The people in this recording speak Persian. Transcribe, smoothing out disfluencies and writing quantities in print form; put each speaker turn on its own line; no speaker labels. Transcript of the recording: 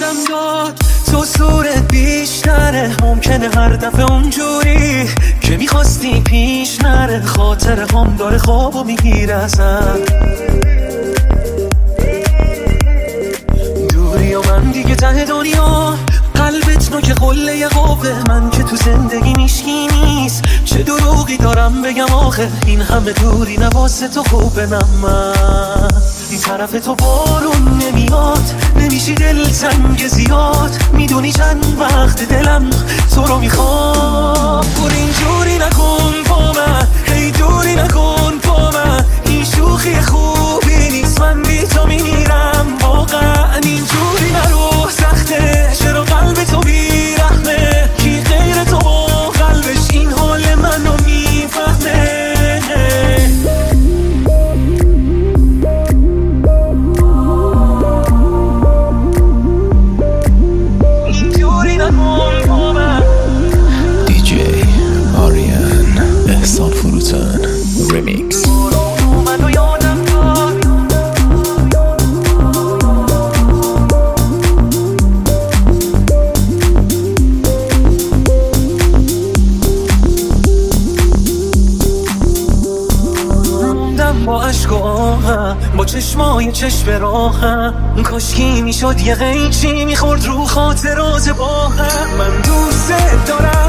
یادم داد تو صورت بیشتره، ممکنه هر دفعه اونجوری که میخواستی پیش نره. خاطر هم داره خوابو میگیره ازم، دوری و من دیگه ته دنیا. قلبت نو که قله قوه، من که تو زندگی میشکی نیست. چه دروغی دارم بگم آخه، این همه دوری نواسه تو خوبه. من این طرف تو بارون نمیاد، نمیشی دل تنگ زیاد. میدونی چند وقت دلم تو رو میخواد. برو اینجوری نکن با من، هی دوری نکن با من. این شوخی خوبی نیست، من بی تو میمیرم واقعا. اینجوری نرو سخته، چرا قلب تو بیرحمه؟ کی غیر تو قلبش این حال منو میفهمه؟ اینجوری نکن با من.
دیجی آریان احسان فروتن ریمیکس.
با عشق و آهم، با چشمای چشم راهم، کاشکی میشد یه قیچی میخورد رو خاطرات با هم. من دوست دارم